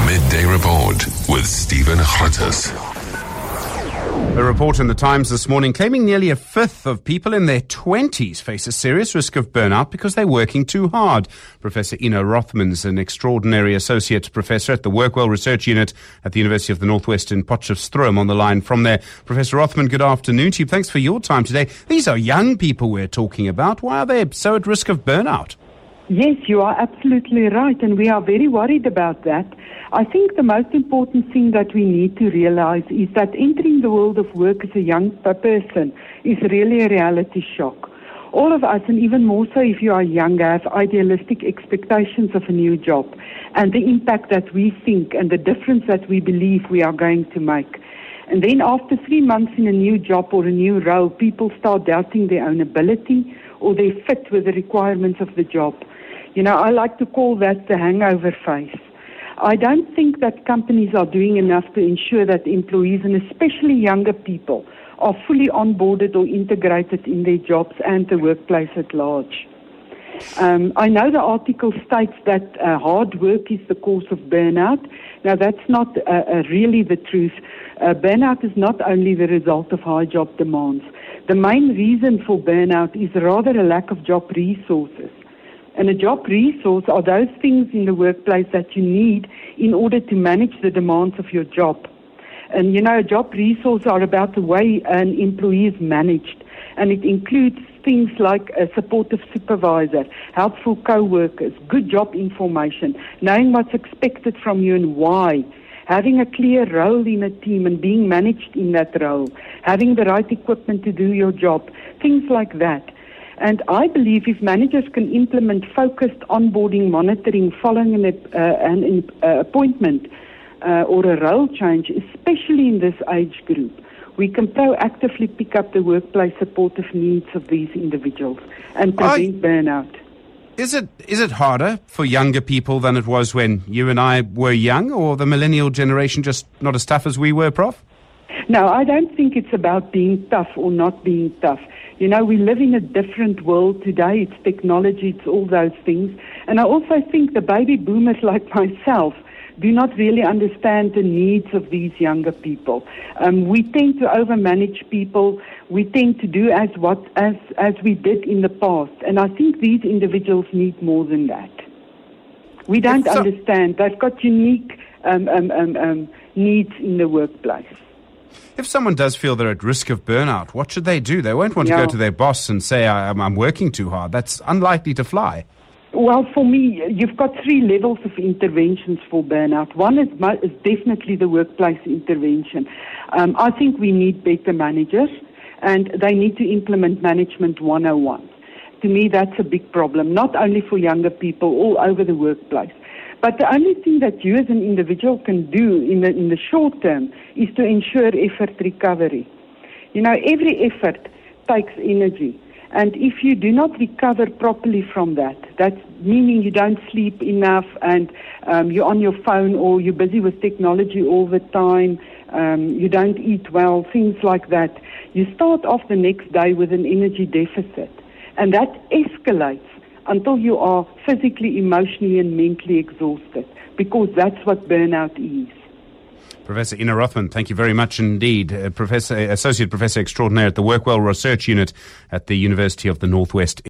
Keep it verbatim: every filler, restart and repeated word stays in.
Midday Report with Stephen Grootes. A report in the Times this morning claiming nearly a fifth of people in their twenties face a serious risk of burnout because they're working too hard. Professor Ina Rothmans, an extraordinary associate professor at the Workwell Research Unit at the University of the Northwest in Potchefstroom, on the line from there. Professor Rothman, good afternoon to you. Thanks for your time today. These are young people we're talking about. Why are they so at risk of burnout? Yes, you are absolutely right, and we are very worried about that. I think the most important thing that we need to realize is that entering the world of work as a young person is really a reality shock. All of us, and even more so if you are younger, have idealistic expectations of a new job and the impact that we think and the difference that we believe we are going to make. And then after three months in a new job or a new role, people start doubting their own ability or their fit with the requirements of the job. You know, I like to call that the hangover phase. I don't think that companies are doing enough to ensure that employees, and especially younger people, are fully onboarded or integrated in their jobs and the workplace at large. Um, I know the article states that uh, hard work is the cause of burnout. Now, that's not uh, uh, really the truth. Uh, burnout is not only the result of high job demands. The main reason for burnout is rather a lack of job resources. And a job resource are those things in the workplace that you need in order to manage the demands of your job. And, you know, a job resource are about the way an employee is managed. And it includes things like a supportive supervisor, helpful co-workers, good job information, knowing what's expected from you and why, having a clear role in a team and being managed in that role, having the right equipment to do your job, things like that. And I believe if managers can implement focused onboarding monitoring following an, uh, an uh, appointment uh, or a role change, especially in this age group, we can proactively pick up the workplace supportive needs of these individuals and prevent I, burnout. Is it is it harder for younger people than it was when you and I were young, or the millennial generation just not as tough as we were, Professor? No, I don't think it's about being tough or not being tough. You know, we live in a different world today. It's technology, it's all those things. And I also think the baby boomers like myself do not really understand the needs of these younger people. Um, we tend to overmanage people. We tend to do as what as as we did in the past. And I think these individuals need more than that. We don't so- understand. They've got unique um, um, um, um, needs in the workplace. If someone does feel they're at risk of burnout, what should they do? They won't want yeah. to go to their boss and say, I'm, I'm working too hard. That's unlikely to fly. Well, for me, you've got three levels of interventions for burnout. One is, is definitely the workplace intervention. Um, I think we need better managers, and they need to implement Management one oh one. To me, that's a big problem, not only for younger people, all over the workplace. But the only thing that you as an individual can do in the, in the short term is to ensure effort recovery. You know, every effort takes energy. And if you do not recover properly from that, that's meaning you don't sleep enough and um, you're on your phone or you're busy with technology all the time, um, you don't eat well, things like that, you start off the next day with an energy deficit. And that escalates until you are physically, emotionally, and mentally exhausted, because that's what burnout is. Professor Ina Rothman, thank you very much indeed. Uh, Professor, Associate Professor Extraordinaire at the Workwell Research Unit at the University of the Northwest